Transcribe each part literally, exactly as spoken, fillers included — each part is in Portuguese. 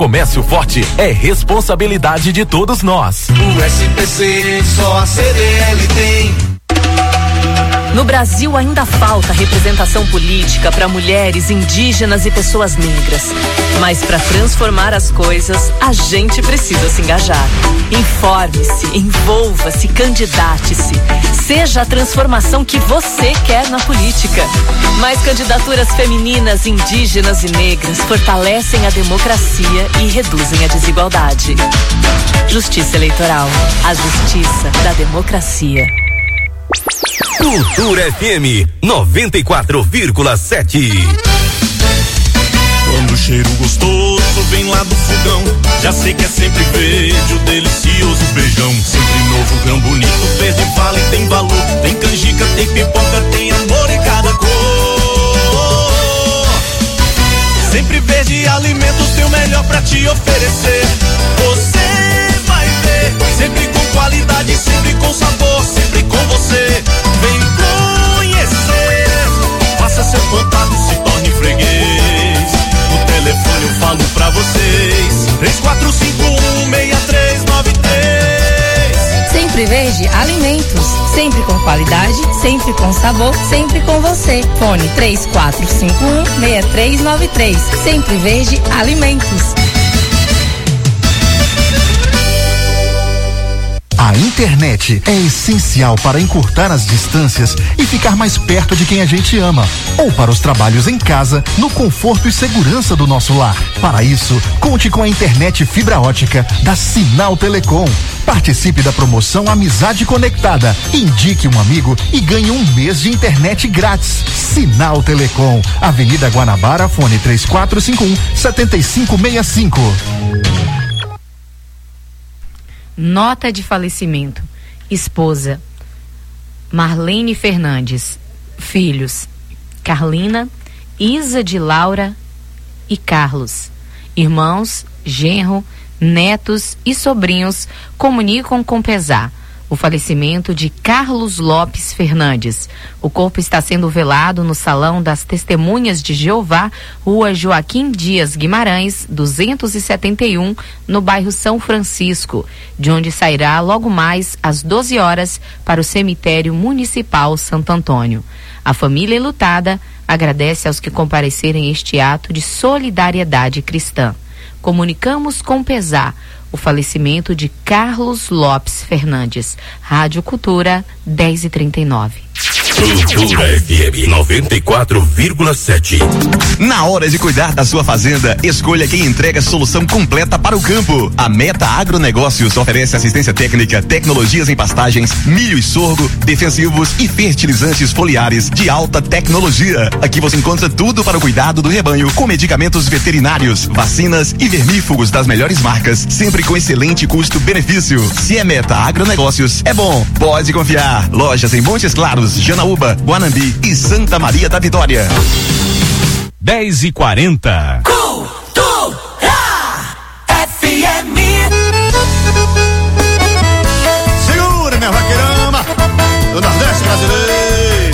Comércio forte é responsabilidade de todos nós. O S P C só a C D L tem. No Brasil ainda falta representação política para mulheres, indígenas e pessoas negras. Mas para transformar as coisas, a gente precisa se engajar. Informe-se, envolva-se, candidate-se. Seja a transformação que você quer na política. Mais candidaturas femininas, indígenas e negras fortalecem a democracia e reduzem a desigualdade. Justiça Eleitoral, a justiça da democracia. Cultura F M noventa e quatro vírgula sete. Quando o cheiro gostoso vem lá do fogão, já sei que é sempre verde o delicioso feijão. Sempre novo, grão bonito, verde vale, tem valor. Tem canjica, tem pipoca, tem amor em cada cor. Sempre verde alimentos, tem o melhor pra te oferecer. Você vai ver, sempre com qualidade, sempre com sabor, sempre com você. Vem conhecer, faça seu contato, se torne freguês. O telefone eu falo pra vocês, três quatro cinco um, seis três nove três. Sempre Verde Alimentos, sempre com qualidade, sempre com sabor, sempre com você. Fone três quatro cinco um, seis três nove três. Sempre Verde Alimentos. A internet é essencial para encurtar as distâncias e ficar mais perto de quem a gente ama, ou para os trabalhos em casa, no conforto e segurança do nosso lar. Para isso, conte com a internet fibra ótica da Sinal Telecom. Participe da promoção Amizade Conectada. Indique um amigo e ganhe um mês de internet grátis. Sinal Telecom, Avenida Guanabara, fone três quatro cinco um, sete cinco seis cinco. Nota de falecimento. Esposa Marlene Fernandes. Filhos Carlina, Isa de Laura e Carlos. Irmãos, genro, netos e sobrinhos comunicam com pesar o falecimento de Carlos Lopes Fernandes. O corpo está sendo velado no Salão das Testemunhas de Jeová, Rua Joaquim Dias Guimarães, duzentos e setenta e um, no bairro São Francisco, de onde sairá logo mais às doze horas para o Cemitério Municipal Santo Antônio. A família enlutada agradece aos que comparecerem a este ato de solidariedade cristã. Comunicamos com pesar o falecimento de Carlos Lopes Fernandes. Rádio Cultura dez e trinta e nove. Cultura F M noventa e quatro vírgula sete. Na hora de cuidar da sua fazenda, escolha quem entrega solução completa para o campo. A Meta Agronegócios oferece assistência técnica, tecnologias em pastagens, milho e sorgo, defensivos e fertilizantes foliares de alta tecnologia. Aqui você encontra tudo para o cuidado do rebanho, com medicamentos veterinários, vacinas e vermífugos das melhores marcas, sempre com excelente custo-benefício. Se é Meta Agronegócios, é bom, pode confiar. Lojas em Montes Claros, Janaúba, Guanambi e Santa Maria da Vitória. dez e quarenta. Cultura F M. Segura, minha vaqueirama do Nordeste brasileiro.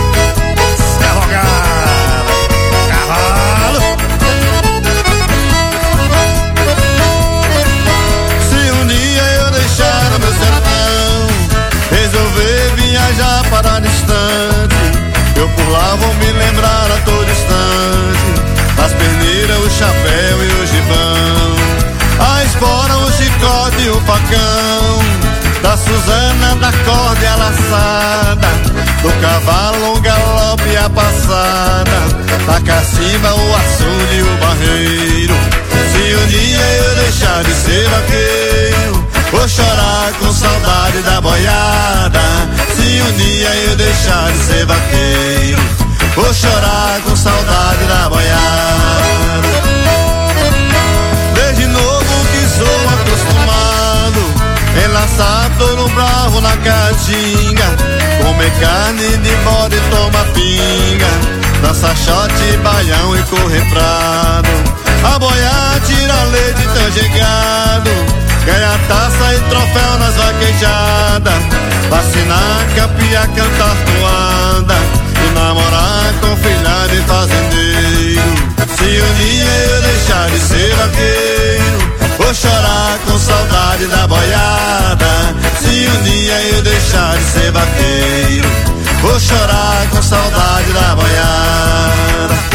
Derrogado, cavalo. Se um dia eu deixar o meu sertão, resolver viajar para a distante, eu por lá vou me lembrar a todo instante das peneiras, o chapéu e o gibão, a espora, o chicote e o facão, da Suzana, da corda e a laçada, do cavalo, o galope e a passada, da cacimba, o açude e o barreiro. Se um dia eu deixar de ser vaqueiro, vou chorar com saudade da boiada. Se um dia eu deixar de ser vaqueiro, vou chorar com saudade da boiada. Desde novo que sou acostumado, enlaçar touro bravo na caatinga, comer carne de bode e tomar pinga, dançar shot, baião e correr prado, a boiar, tira leite tanjegado, ganhar taça e troféu nas vaquejadas, vacinar, capiar, cantar toada e namorar com filha de fazendeiro. Se um dia eu deixar de ser vaqueiro, saudade da boiada. Se um dia eu deixar de ser vaqueiro, vou chorar com saudade da boiada.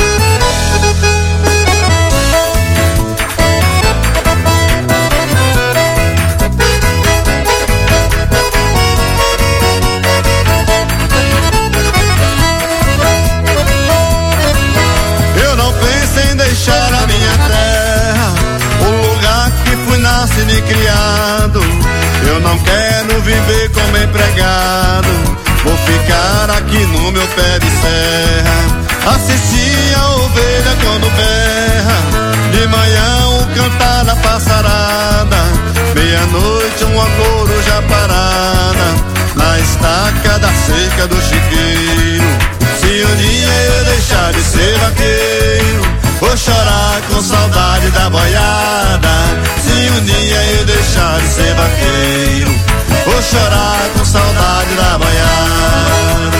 Deixar a minha terra, o lugar que fui nascido e criado. Eu não quero viver como empregado, vou ficar aqui no meu pé de serra. Assistir a ovelha quando berra, de manhã o cantar da passarada, meia-noite uma coruja parada, na estaca da cerca do chiqueiro. Se um dia eu deixar de ser vaqueiro, vou chorar com saudade da boiada. Se um dia eu deixar de ser vaqueiro, vou chorar com saudade da boiada.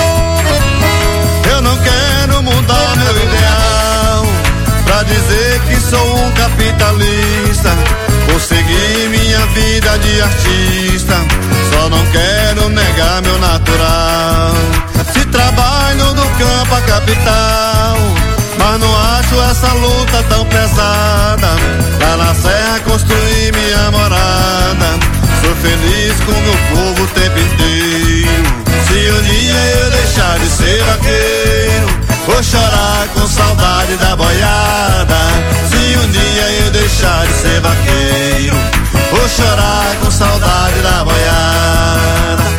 Eu não quero mudar meu ideal pra dizer que sou um capitalista. Vou seguir minha vida de artista, só não quero negar meu natural. Se trabalho do campo à capital, mas não acho essa luta tão pesada. Lá na serra construir minha morada, sou feliz com meu povo o tempo inteiro. Se um dia eu deixar de ser vaqueiro, vou chorar com saudade da boiada. Se um dia eu deixar de ser vaqueiro, vou chorar com saudade da boiada.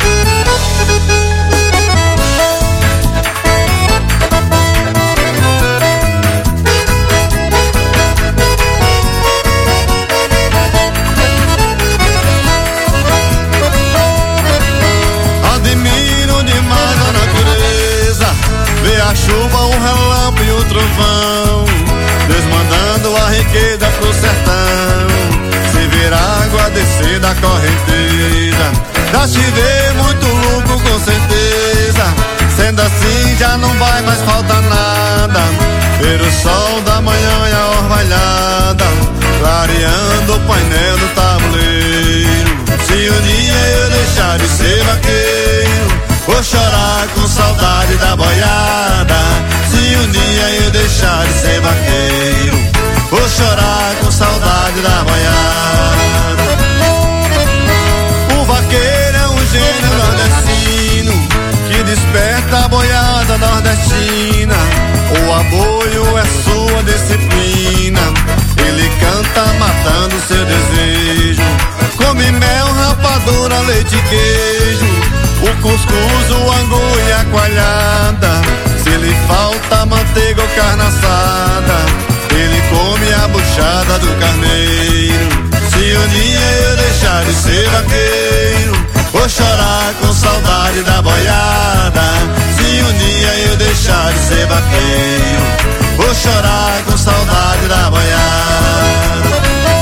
A chuva, o relâmpago e o trovão, Deus mandando a riqueza pro sertão. Se vir água descer da correnteza, já te vê muito lucro com certeza. Sendo assim já não vai mais faltar nada, ver o sol da manhã e a orvalhada, clareando o painel do tabuleiro. Se um dia eu deixar de ser vaqueiro, vou chorar com saudade da boiada. Se um dia eu deixar de ser vaqueiro, vou chorar com saudade da boiada. O vaqueiro é um gênio nordestino que desperta a boiada nordestina. O aboio é sua disciplina, ele canta matando seu desejo. Come mel, rapadura, leite e queijo, o cuscuz, o angu e a coalhada. Se lhe falta manteiga ou carne assada, ele come a buchada do carneiro. Se um dia eu deixar de ser vaqueiro, vou chorar com saudade da boiada. Se um dia eu deixar de ser vaqueiro, vou chorar com saudade da boiada.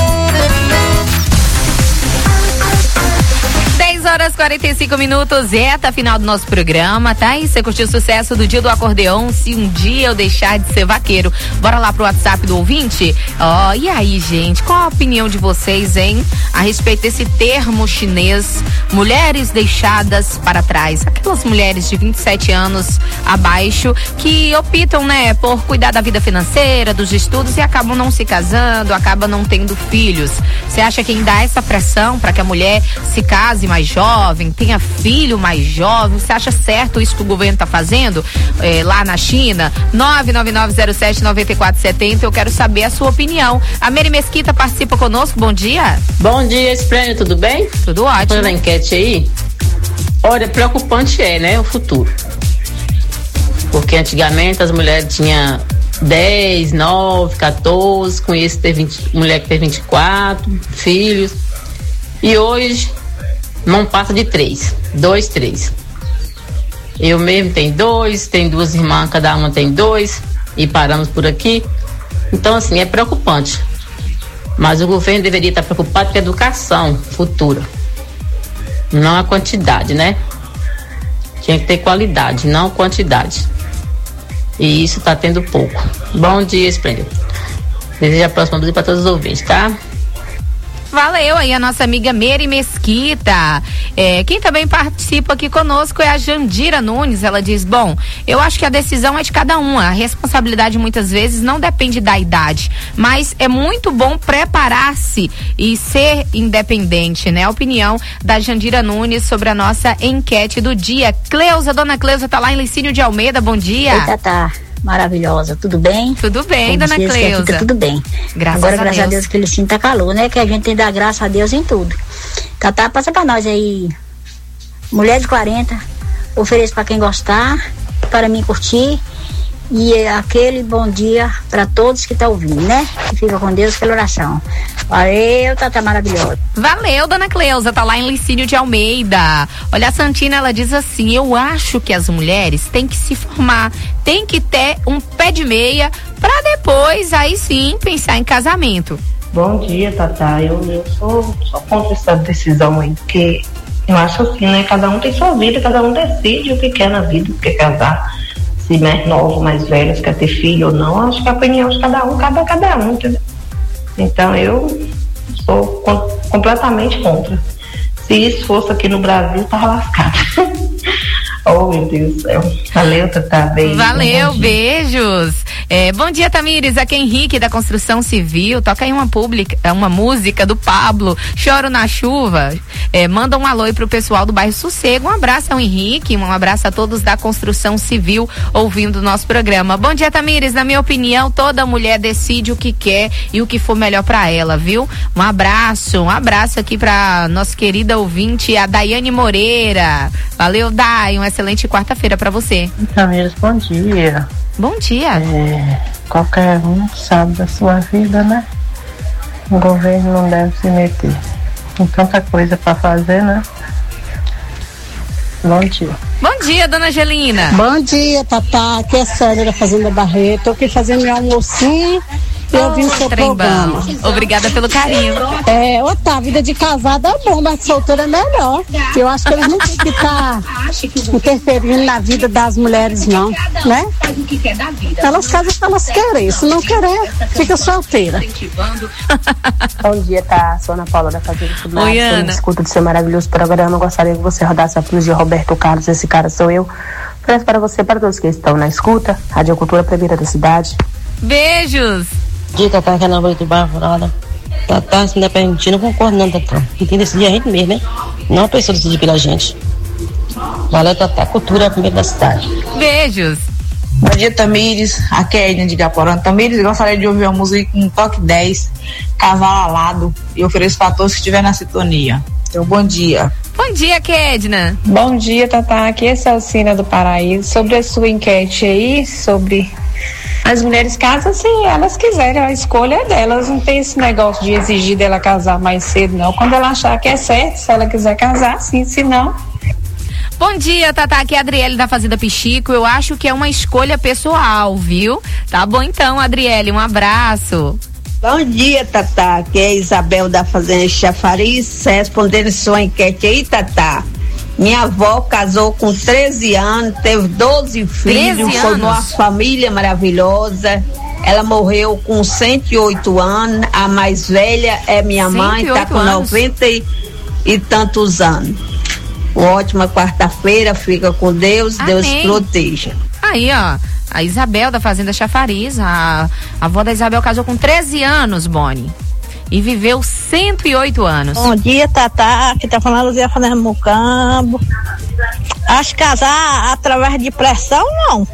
horas e quarenta e cinco minutos, reta final do nosso programa, tá? E você curtiu o sucesso do Dia do Acordeão, se um dia eu deixar de ser vaqueiro. Bora lá pro WhatsApp do ouvinte? Ó, oh, e aí, gente, qual a opinião de vocês, hein? A respeito desse termo chinês, mulheres deixadas para trás. Aquelas mulheres de vinte e sete anos abaixo que optam, né, por cuidar da vida financeira, dos estudos e acabam não se casando, acabam não tendo filhos. Você acha que quem dá essa pressão para que a mulher se case mais jovem, tenha filho mais jovem, você acha certo isso que o governo está fazendo é, lá na China? nove nove nove zero sete nove quatro sete zero, eu quero saber a sua opinião. A Mary Mesquita participa conosco, bom dia. Bom dia, Esplêndio, tudo bem? Tudo ótimo. Olha a enquete aí. Olha, preocupante é, né, o futuro. Porque antigamente as mulheres tinham dez, nove, quatorze, com esse ter vinte, mulher que tem vinte e quatro filhos. E hoje não passa de três, dois, três. Eu mesmo tenho dois, tem duas irmãs, cada uma tem dois, e paramos por aqui. Então, assim, é preocupante. Mas o governo deveria estar preocupado com a educação futura, não a quantidade, né? Tinha que ter qualidade, não quantidade. E isso está tendo pouco. Bom dia, Esplêndido. Desejo a próxima música para todos os ouvintes, tá? Valeu aí a nossa amiga Meire Mesquita. É, quem também participa aqui conosco é a Jandira Nunes. Ela diz, bom, eu acho que a decisão é de cada um. A responsabilidade muitas vezes não depende da idade, mas é muito bom preparar-se e ser independente, né? A opinião da Jandira Nunes sobre a nossa enquete do dia. Cleusa, dona Cleusa tá lá em Licínio de Almeida, bom dia. Oi, Tatá, maravilhosa, tudo bem? Tudo bem, Como dona diz, Cleusa. Fica tudo bem. Graças Agora, a graças Deus. a Deus que ele sinta calor, né? Que a gente tem que dar graças a Deus em tudo. Tatá, passa pra nós aí, mulher de quarenta, ofereço pra quem gostar, para mim curtir, e é aquele bom dia pra todos que estão ouvindo, né? Que fica com Deus pela oração. Valeu, Tatá maravilhosa. Valeu, dona Cleusa, tá lá em Licínio de Almeida. Olha, a Santina, ela diz assim, eu acho que as mulheres têm que se formar, tem que ter um pé de meia pra depois, aí sim, pensar em casamento. Bom dia, Tatá, eu, eu sou, sou contra essa decisão aí, porque eu acho assim, né, cada um tem sua vida, cada um decide o que quer na vida, o que quer casar, se mais novo, mais velho, se quer ter filho ou não, acho que a opinião de cada um, cabe a cada um, entendeu? Então eu sou com, completamente contra. Se isso fosse aqui no Brasil, tava lascado. Oh, meu Deus do céu. Valeu, Tatá. Beijo. Valeu, beijos. É, bom dia, Tamires. Aqui é Henrique da Construção Civil. Toca aí uma, publica, uma música do Pablo, Choro na Chuva. É, manda um alô aí pro pessoal do bairro Sossego. Um abraço ao Henrique, um abraço a todos da Construção Civil ouvindo o nosso programa. Bom dia, Tamires. Na minha opinião, toda mulher decide o que quer e o que for melhor pra ela, viu? Um abraço, um abraço aqui pra nossa querida ouvinte, a Daiane Moreira. Valeu, Dai. Uma excelente quarta-feira pra você. Tamires, bom dia. Bom dia. É, qualquer um sabe da sua vida, né? O governo não deve se meter. Tem tanta coisa pra fazer, né? Bom dia. Bom dia, dona Angelina. Bom dia, Tatá. Aqui é a Sandra da Fazenda Barreto. Tô aqui fazendo meu almocinho e ouvindo o seu programa. Obrigada pelo carinho. É, ô, tá, a vida de casada é bom, mas solteira é melhor. Eu acho que eles não têm que estar interferindo na vida das mulheres, não, né? Elas casam se elas querem, se não querer, fica solteira. Bom dia, tá? Sou Ana Paula da Fazenda Fumar. Oi, Ana. Escuta do seu maravilhoso programa. Gostaria que você rodasse a plus de Roberto Carlos. Esse cara sou eu. Ofereço para você, para todos que estão na escuta. Rádio Cultura, primeira da cidade. Beijos. Dia, Tatá, que é na noite do bairro, nada. Tatá, se independente, não concordo não, Tatá. Quem tem que decidir a gente mesmo, né? Não a pessoa decidir pela gente. Valeu, Tatá. Cultura, primeira da cidade. Beijos. Bom dia, Tamires. Aqui é a Edna de Gaporã. Tamires, eu gostaria de ouvir uma música com um toque dez, Cavalo Alado, e ofereço para todos que estiver na sintonia. Então, bom dia. Bom dia, Kedna. Bom dia, Tatá. Aqui é Celcina do Paraíso. Sobre a sua enquete aí, sobre as mulheres casam se elas quiserem, a escolha é delas. Não tem esse negócio de exigir dela casar mais cedo, não. Quando ela achar que é certo, se ela quiser casar, sim, se não. Bom dia, Tatá, aqui é a Adriele da Fazenda Pichico. Eu acho que é uma escolha pessoal, viu? Tá bom então, Adriele, um abraço. Bom dia, Tatá, aqui é a Isabel da Fazenda Chafariz, respondendo sua enquete aí, Tatá. Minha avó casou com treze anos, teve doze filhos, formou uma família maravilhosa. Ela morreu com cento e oito anos, a mais velha é minha mãe, tá com noventa e, e tantos anos. Uma ótima quarta-feira, fica com Deus, Amém. Deus proteja. Aí, ó, a Isabel da Fazenda Chafariz, a, a avó da Isabel casou com treze anos, Boni, e viveu cento e oito anos. Bom dia, Tatá, aqui tá falando Zé Fernando Mucambo. Acho que casar através de pressão, não.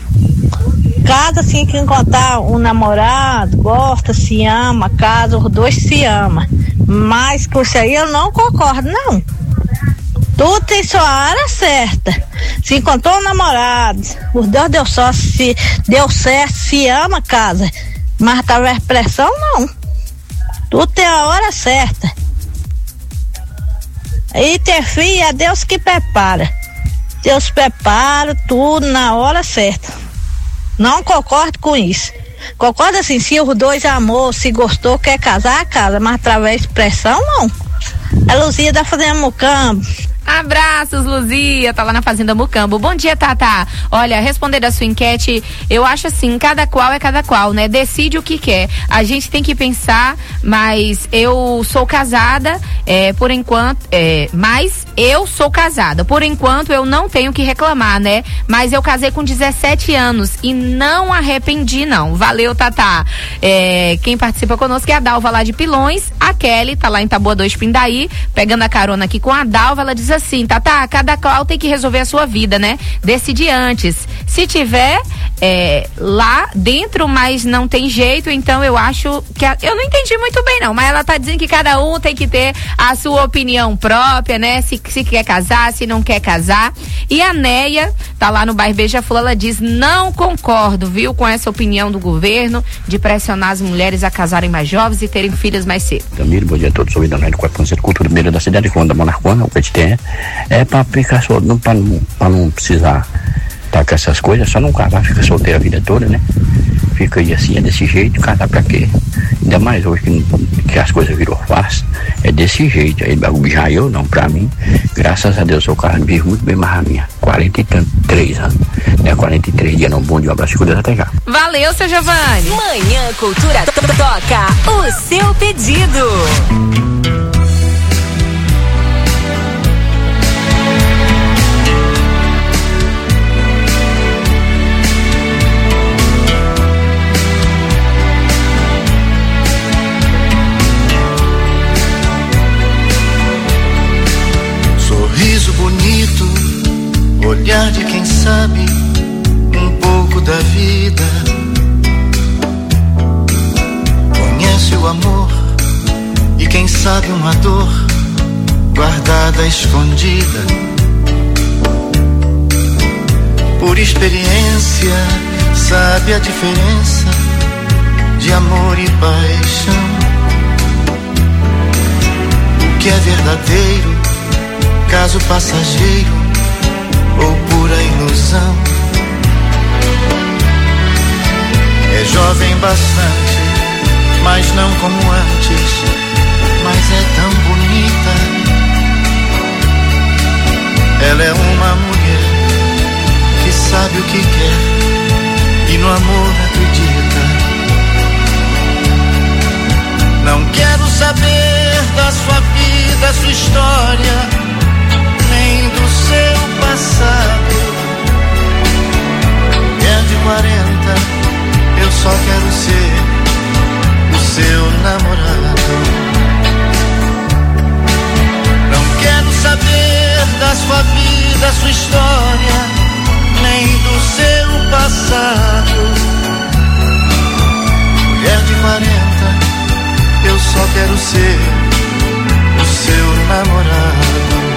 Casa assim que encontrar um namorado, gosta, se ama, casa, os dois se amam. Mas com isso aí eu não concordo, não. Tudo tem sua hora certa. Se encontrou um namorado, os dois deu só, se deu certo, se ama, casa. Mas através de pressão, não. Tudo tem a hora certa. E ter filho é Deus que prepara. Deus prepara tudo na hora certa. Não concordo com isso. Concordo assim, se os dois amou, se gostou, quer casar, casa. Mas através de pressão, não. A Luzia da Fazenda Mucambo. Abraços, Luzia, tá lá na Fazenda Mucambo. Bom dia, Tata. Olha, responder a sua enquete, eu acho assim, cada qual é cada qual, né? Decide o que quer. A gente tem que pensar, mas eu sou casada, é, por enquanto, é, mas eu sou casada. Por enquanto, eu não tenho que reclamar, né? Mas eu casei com dezessete anos e não arrependi, não. Valeu, Tata. É, quem participa conosco é a Dalva lá de Pilões. A Kelly tá lá em Taboa dois Pindaí, pegando a carona aqui com a Dalva. Ela diz assim, Tata, cada qual tem que resolver a sua vida, né? Decide antes. Se tiver é, lá dentro, mas não tem jeito, então eu acho que a, eu não entendi muito bem, não, mas ela tá dizendo que cada um tem que ter a sua opinião própria, né? Se, se quer casar, se não quer casar. E a Neia tá lá no bairro Beija-Flor, ela diz, não concordo, viu, com essa opinião do governo de pressionar as mulheres a casarem mais jovens e terem filhas mais cedo. Camilo, bom dia a todos, sou o Idanai do quatro ponto zero Cultura Mineira da cidade de Ronda, Monarcona, o P T T. É pra ficar solteiro, não, pra, não, pra não precisar estar com essas coisas, só não casar, fica solteiro a vida toda, né? Fica aí assim, é desse jeito, casar pra quê? Ainda mais hoje que, que as coisas virou fácil, é desse jeito. Aí, já eu não, pra mim, graças a Deus, o carro vive muito bem mais a minha. quarenta e três anos, né? quarenta e três dias, não, bom dia, um abraço, cuida até já. Valeu, seu Giovanni. Manhã Cultura toca o seu pedido. Sorriso bonito, olhar de quem sabe um pouco da vida. Conhece o amor e quem sabe uma dor guardada, escondida. Por experiência sabe a diferença de amor e paixão. O que é verdadeiro, caso passageiro ou pura ilusão. É jovem bastante, mas não como antes, mas é tão bonita. Ela é uma mulher que sabe o que quer e no amor acredita. Não quero saber da sua vida, sua história, nem do seu passado. Mulher de quarenta, eu só quero ser o seu namorado. Não quero saber da sua vida, sua história, nem do seu passado. Mulher de quarenta, eu só quero ser o seu namorado.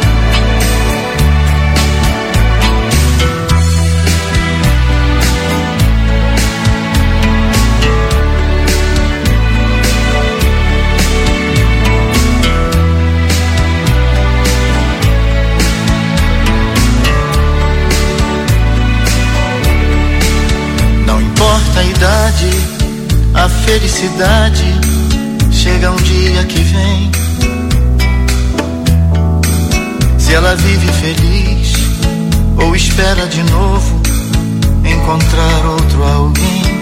Não importa a idade, a felicidade chega um dia que vem. Se ela vive feliz ou espera de novo encontrar outro alguém.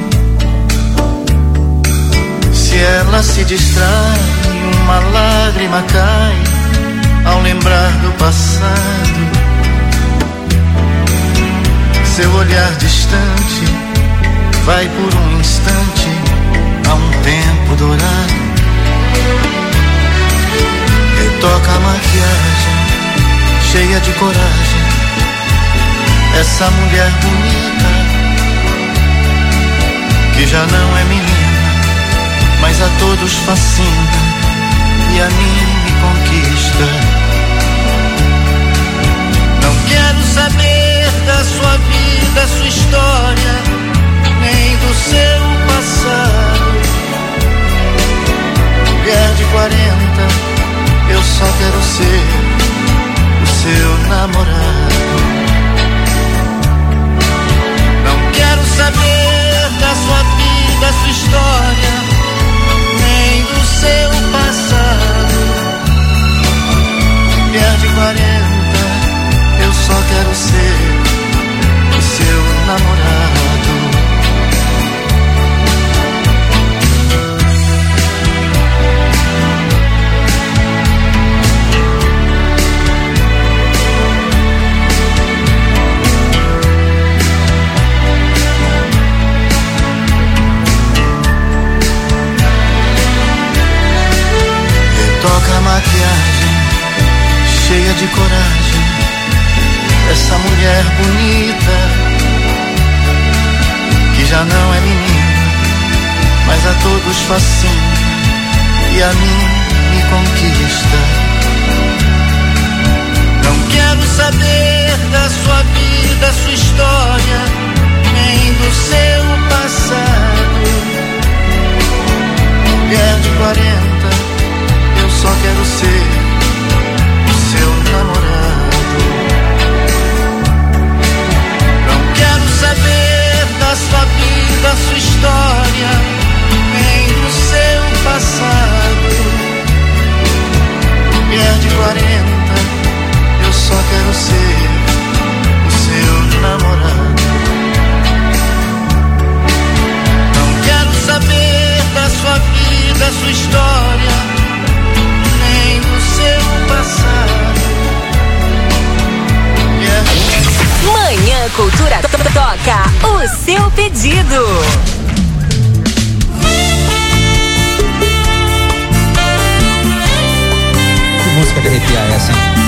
Se ela se distrai, uma lágrima cai ao lembrar do passado. Seu olhar distante vai por um instante a um tempo dourado. Retoca a maquiagem, cheia de coragem, essa mulher bonita, que já não é menina, mas a todos fascina e a mim me conquista. Não quero saber da sua vida, sua história, nem do seu passado. Mulher de quarenta, eu só quero ser o seu namorado. Não quero saber da sua vida, sua história, nem do seu passado. Toca a maquiagem, cheia de coragem, essa mulher bonita, que já não é menina, mas a todos fascina e a mim me conquista. Não quero saber da sua vida, sua história, nem do seu passado. Mulher de quarenta, eu só quero ser o seu namorado. Não quero saber da sua vida, sua história, nem do seu passado. Mulher de quarenta, eu só quero ser o seu namorado. Não quero saber da sua vida, sua história, nem do seu passado. Yeah. Manhã Cultura to- toca o seu pedido. Que música de arrepiar é essa, hein?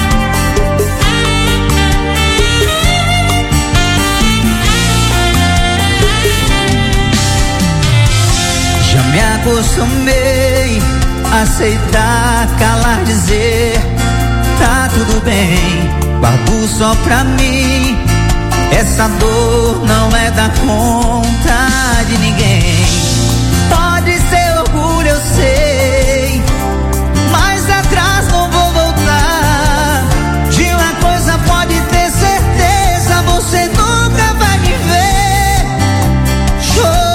Já me acostumei a aceitar, calar, dizer tá tudo bem, guardo só pra mim. Essa dor não é da conta de ninguém. Pode ser orgulho, eu sei, mas atrás não vou voltar. De uma coisa pode ter certeza, você nunca vai me ver chorar.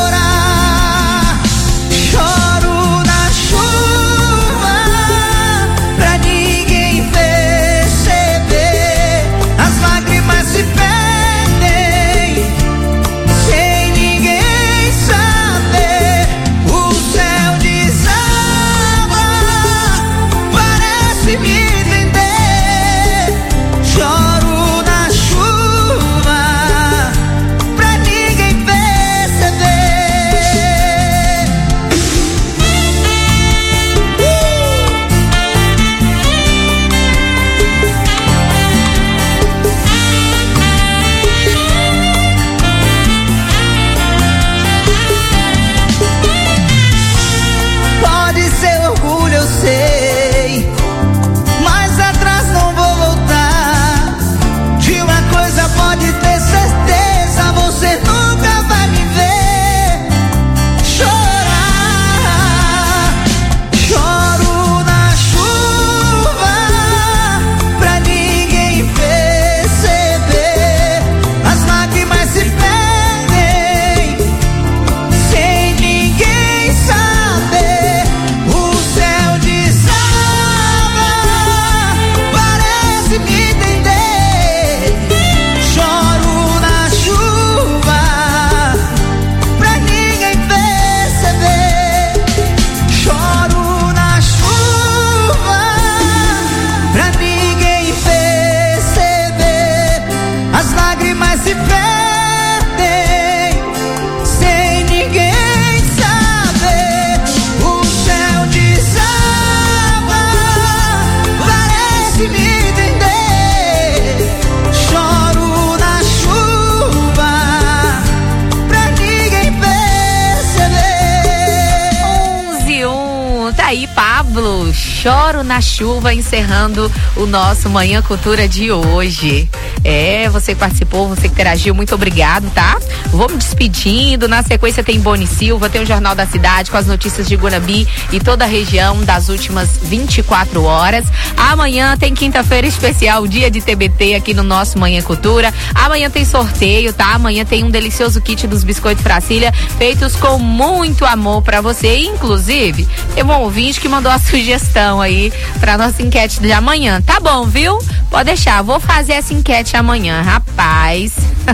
Choro na Chuva, encerrando o nosso Manhã Cultura de hoje. É, você que participou, você que interagiu, muito obrigado, tá? Vou me despedindo, na sequência tem Boni Silva, tem o Jornal da Cidade com as notícias de Guanambi e toda a região das últimas vinte e quatro horas. Amanhã tem quinta-feira especial, dia de T B T aqui no nosso Manhã Cultura. Amanhã tem sorteio, tá? Amanhã tem um delicioso kit dos Biscoitos Fracília, feitos com muito amor pra você. Inclusive, tem um ouvinte que mandou a sugestão aí pra nossa enquete de amanhã. Tá bom, viu? Pode deixar, vou fazer essa enquete amanhã, rapaz.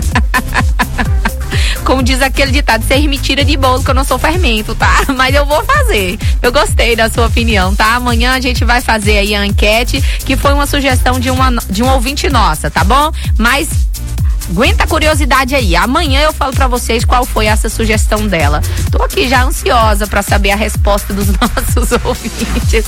Como diz aquele ditado, você me tira de bolo que eu não sou fermento, tá? Mas eu vou fazer. Eu gostei da sua opinião, tá? Amanhã a gente vai fazer aí a enquete, que foi uma sugestão de uma de um ouvinte nossa, tá bom? Mas aguenta a curiosidade aí. Amanhã eu falo pra vocês qual foi essa sugestão dela. Tô aqui já ansiosa pra saber a resposta dos nossos ouvintes.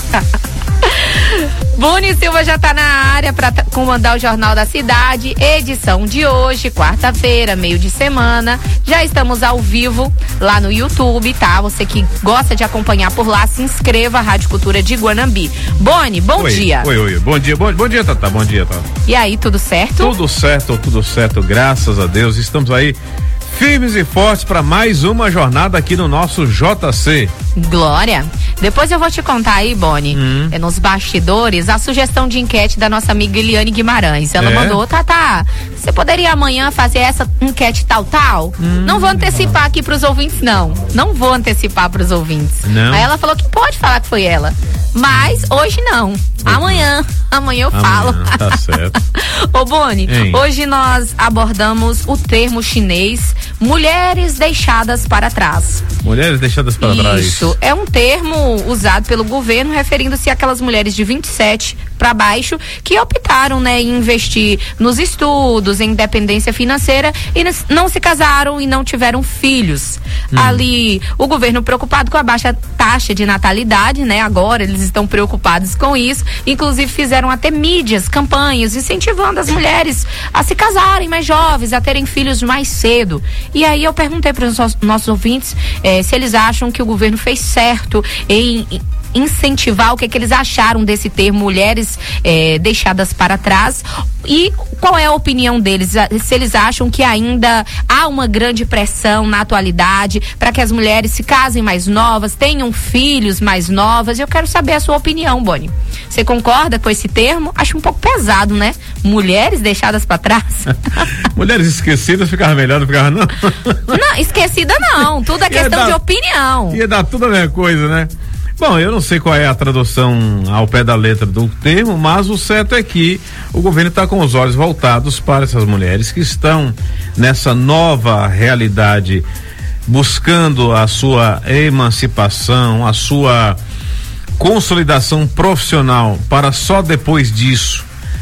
Boni Silva já tá na área para comandar o Jornal da Cidade, edição de hoje, quarta-feira, meio de semana. Já estamos ao vivo lá no YouTube, tá? Você que gosta de acompanhar por lá, se inscreva, Rádio Cultura de Guanambi. Boni, bom oi, dia. Oi, oi, bom dia, bom, bom dia, Tata, bom dia, Tata. E aí, tudo certo? Tudo certo, tudo certo, graças a Deus. Estamos aí firmes e fortes para mais uma jornada aqui no nosso J C. Glória. Depois eu vou te contar aí, Boni, hum. é, nos bastidores, a sugestão de enquete da nossa amiga Eliane Guimarães. Ela é? mandou, Tata, você poderia amanhã fazer essa enquete tal, tal? Hum. Não vou antecipar aqui pros ouvintes, não. Não vou antecipar pros ouvintes. Não. Aí ela falou que pode falar que foi ela. Mas hoje não. Amanhã. Amanhã eu amanhã, falo. Tá certo. Ô, Boni, hein? Hoje nós abordamos o termo chinês mulheres deixadas para trás. Mulheres deixadas para Isso. trás. Isso. É um termo usado pelo governo referindo-se àquelas mulheres de vinte e sete para baixo que optaram, né, em investir nos estudos, em independência financeira e não se casaram e não tiveram filhos. Hum. Ali, o governo preocupado com a baixa taxa de natalidade, né? Agora eles estão preocupados com isso. Inclusive fizeram até mídias, campanhas, incentivando as mulheres a se casarem mais jovens, a terem filhos mais cedo. E aí eu perguntei para os nossos ouvintes eh, se eles acham que o governo fez certo em incentivar, o que, é que eles acharam desse termo mulheres eh, deixadas para trás e qual é a opinião deles, se eles acham que ainda há uma grande pressão na atualidade para que as mulheres se casem mais novas, tenham filhos mais novas. Eu quero saber a sua opinião, Boni. Você concorda com esse termo? Acho um pouco pesado, né? Mulheres deixadas para trás. Mulheres esquecidas ficava melhor, não ficava não? Não, esquecida não, tudo é questão dar, de opinião. Ia dar tudo a mesma coisa, né? Bom, eu não sei qual é a tradução ao pé da letra do termo, mas o certo é que o governo está com os olhos voltados para essas mulheres que estão nessa nova realidade, buscando a sua emancipação, a sua consolidação profissional, para só depois disso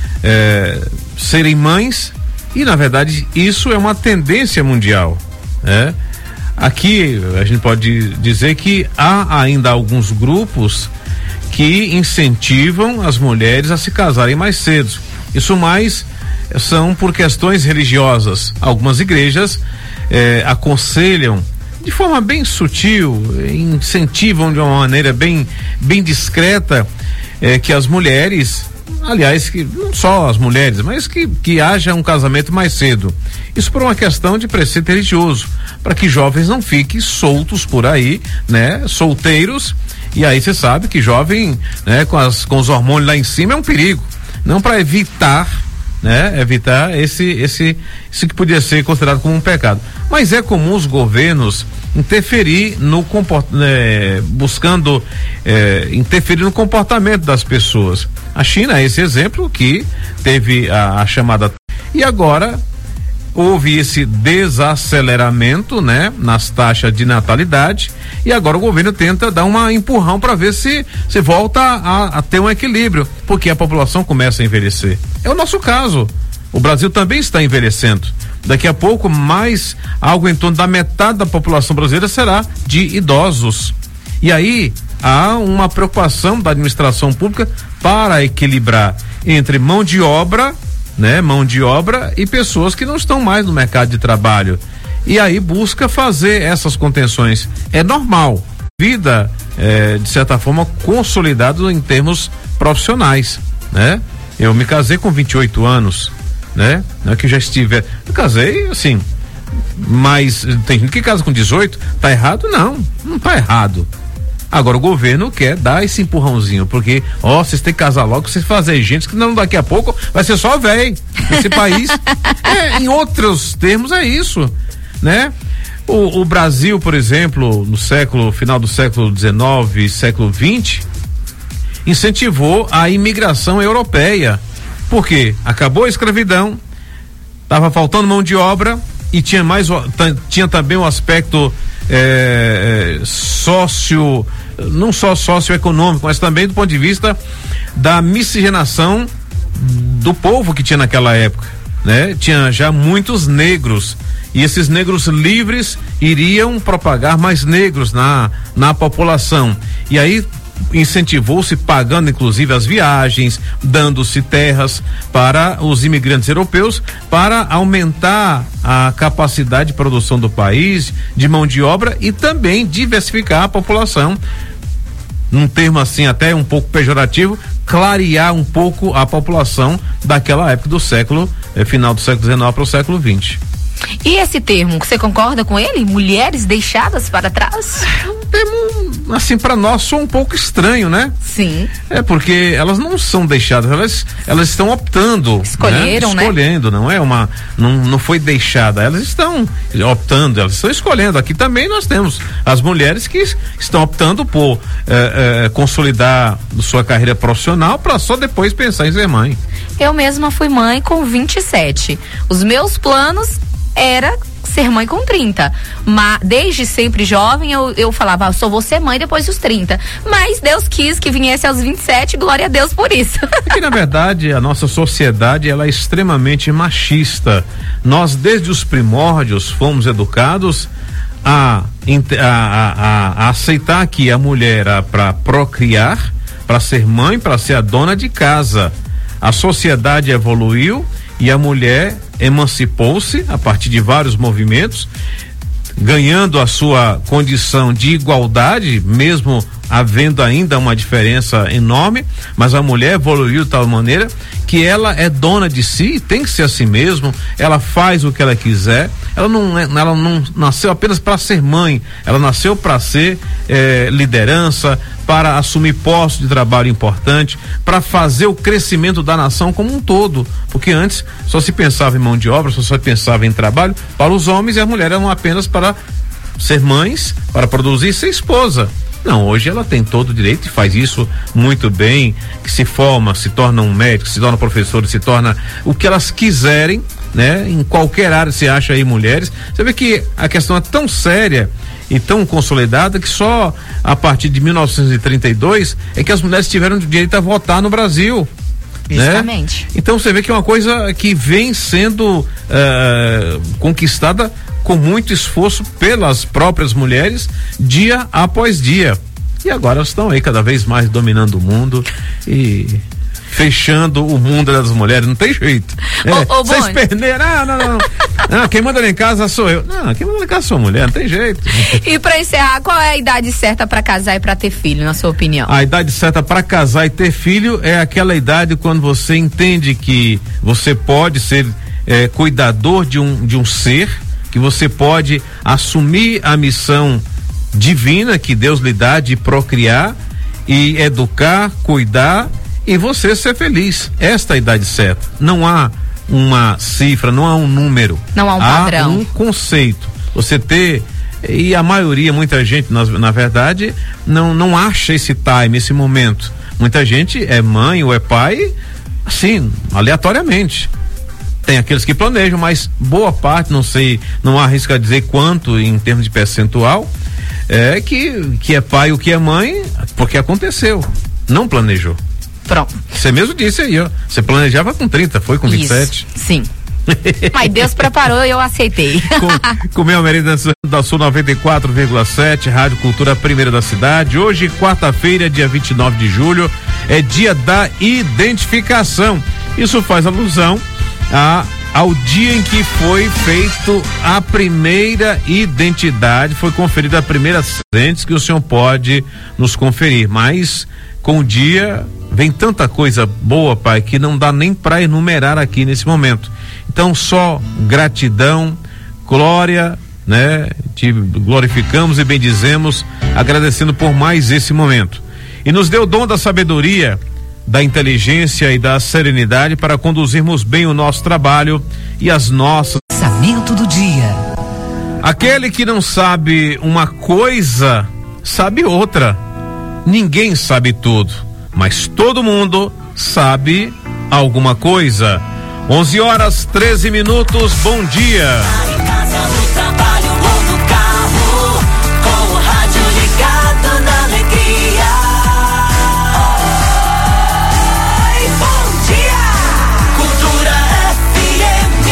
é, serem mães. E na verdade isso é uma tendência mundial, né? Aqui a gente pode dizer que há ainda alguns grupos que incentivam as mulheres a se casarem mais cedo. Isso mais são por questões religiosas. Algumas igrejas eh, aconselham de forma bem sutil, incentivam de uma maneira bem, bem discreta eh, que as mulheres, aliás, que não só as mulheres, mas que, que haja um casamento mais cedo. Isso por uma questão de preceito religioso, para que jovens não fiquem soltos por aí, né? Solteiros, e aí você sabe que jovem, né? Com, as, com os hormônios lá em cima é um perigo, não para evitar, né? Evitar esse, esse, isso que podia ser considerado como um pecado. Mas é comum os governos interferir no comportamento, né? Buscando eh, interferir no comportamento das pessoas. A China é esse exemplo que teve a, a chamada, e agora houve esse desaceleramento, né, nas taxas de natalidade, e agora o governo tenta dar um empurrão para ver se se volta a, a ter um equilíbrio, porque a população começa a envelhecer. É o nosso caso. O Brasil também está envelhecendo. Daqui a pouco, mais algo em torno da metade da população brasileira será de idosos. E aí há uma preocupação da administração pública para equilibrar entre mão de obra, né, mão de obra e pessoas que não estão mais no mercado de trabalho. E aí busca fazer essas contenções. É normal. Vida, é, de certa forma, consolidado em termos profissionais, né? Eu me casei com vinte e oito anos, né? Não é que já estive. Eu casei, assim, mas tem gente que casa com dezoito, tá errado? Não, não tá errado. Agora o governo quer dar esse empurrãozinho, porque, ó, vocês têm que casar logo, vocês fazem gente que não, daqui a pouco vai ser só velho nesse país. É, em outros termos é isso, né? O, o Brasil, por exemplo, no século, final do século dezenove, século vinte, incentivou a imigração europeia. Por quê? Acabou a escravidão, estava faltando mão de obra e tinha mais, tinha também o aspecto é, sócio, não só socioeconômico, mas também do ponto de vista da miscigenação do povo que tinha naquela época. né, tinha já muitos negros. E esses negros livres iriam propagar mais negros na, na população. E aí incentivou-se, pagando inclusive as viagens, dando-se terras para os imigrantes europeus para aumentar a capacidade de produção do país, de mão de obra e também diversificar a população. Num termo assim até um pouco pejorativo, clarear um pouco a população daquela época do século, eh, final do século dezenove para o século vinte. E esse termo, você concorda com ele? Mulheres deixadas para trás? É um termo, assim, para nós soa um pouco estranho, né? Sim. É porque elas não são deixadas, elas, elas estão optando. Escolheram, né? Escolhendo, né? Não é uma, não, não foi deixada, elas estão optando, elas estão escolhendo. Aqui também nós temos as mulheres que estão optando por é, é, consolidar sua carreira profissional para só depois pensar em ser mãe. Eu mesma fui mãe com vinte e sete. Os meus planos era ser mãe com trinta, mas desde sempre jovem eu, eu falava, ah, só vou ser mãe depois dos trinta, mas Deus quis que viesse aos vinte e sete, glória a Deus por isso. Porque na verdade a nossa sociedade ela é extremamente machista. Nós desde os primórdios fomos educados a, a, a, a aceitar que a mulher era para procriar, para ser mãe, para ser a dona de casa. A sociedade evoluiu e a mulher emancipou-se a partir de vários movimentos, ganhando a sua condição de igualdade, mesmo havendo ainda uma diferença enorme, mas a mulher evoluiu de tal maneira que ela é dona de si, tem que ser assim mesmo, ela faz o que ela quiser, ela não, ela não nasceu apenas para ser mãe, ela nasceu para ser eh, liderança, para assumir postos de trabalho importante, para fazer o crescimento da nação como um todo, porque antes só se pensava em mão de obra, só se pensava em trabalho para os homens e as mulheres eram apenas para ser mães, para produzir e ser esposa. Não, hoje ela tem todo o direito e faz isso muito bem, que se forma, se torna um médico, se torna professor, se torna o que elas quiserem, né? Em qualquer área se acha aí mulheres. Você vê que a questão é tão séria e tão consolidada que só a partir de mil novecentos e trinta e dois é que as mulheres tiveram direito a votar no Brasil. Justamente. Né? Então você vê que é uma coisa que vem sendo uh, conquistada com muito esforço pelas próprias mulheres, dia após dia. E agora elas estão aí cada vez mais dominando o mundo e fechando o mundo das mulheres, não tem jeito. Ô, ô, vocês perderam, ah, não, não, não. Não, quem manda lá em casa sou eu. Não, quem manda lá em casa sou a mulher, não tem jeito. E pra encerrar, qual é a idade certa pra casar e pra ter filho, na sua opinião? A idade certa pra casar e ter filho é aquela idade quando você entende que você pode ser é, cuidador de um, de um ser, que você pode assumir a missão divina que Deus lhe dá de procriar e educar, cuidar e você ser feliz. Esta é a idade certa. Não há uma cifra, não há um número. Não há um padrão. Há um conceito. Você ter, e a maioria, muita gente, na, na verdade, não, não acha esse time, esse momento. Muita gente é mãe ou é pai, assim, aleatoriamente. Tem aqueles que planejam, mas boa parte, não sei, não arrisco a dizer quanto em termos de percentual, é que, que é pai ou que é mãe, porque aconteceu, não planejou. Pronto. Você mesmo disse aí, ó, você planejava com trinta, foi com vinte e sete. Isso, sim. Mas Deus preparou e eu aceitei. Com, comeu a merenda da Sul noventa e quatro vírgula sete, Rádio Cultura Primeira da Cidade. Hoje, quarta-feira, dia vinte e nove de julho, é dia da identificação. Isso faz alusão a, ao dia em que foi feito a primeira identidade, foi conferida a primeira presente que o senhor pode nos conferir, mas com o dia vem tanta coisa boa, pai, que não dá nem para enumerar aqui nesse momento. Então só gratidão, glória, né? Te glorificamos e bendizemos, agradecendo por mais esse momento. E nos deu o dom da sabedoria, da inteligência e da serenidade para conduzirmos bem o nosso trabalho e as nossas. Pensamento do dia. Aquele que não sabe uma coisa, sabe outra. Ninguém sabe tudo, mas todo mundo sabe alguma coisa. onze horas, treze minutos, bom dia. Em casa, no trabalho ou no carro, com o rádio ligado na alegria. Oi, bom dia. Cultura F M.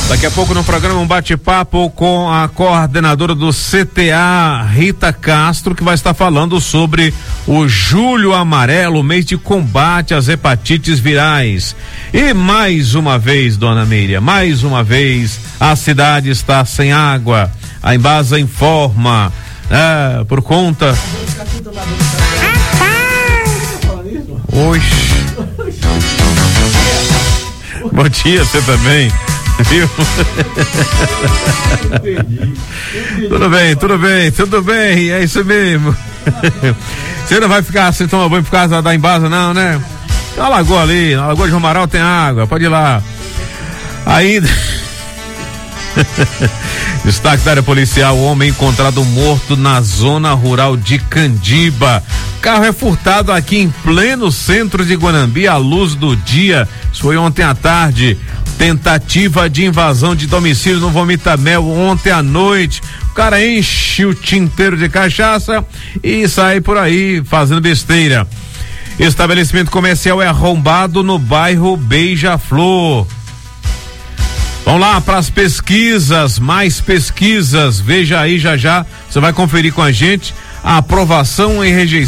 Daqui a pouco no programa um bate-papo com a coordenadora do C T A, Rita Castro, que vai estar falando sobre o Julho Amarelo, mês de combate às hepatites virais. E mais uma vez, dona Miriam, mais uma vez a cidade está sem água. A Embasa informa, é, por conta... Oxi. Bom dia, você também. Viu? Tudo bem, tudo bem, tudo bem, é isso mesmo. Você não vai ficar sem tomar banho por causa da Embasa, não, né? Tem uma lagoa ali, na Lagoa de Romaral tem água, pode ir lá. Ainda. Destaque da área policial: o homem encontrado morto na zona rural de Candiba. Carro é furtado aqui em pleno centro de Guanambi à luz do dia. Isso foi ontem à tarde. Tentativa de invasão de domicílio no Vomitamel ontem à noite. O cara enche o tinteiro de cachaça e sai por aí fazendo besteira. Estabelecimento comercial é arrombado no bairro Beija-Flor. Vamos lá para as pesquisas, mais pesquisas. Veja aí já já, você vai conferir com a gente a aprovação e rejeição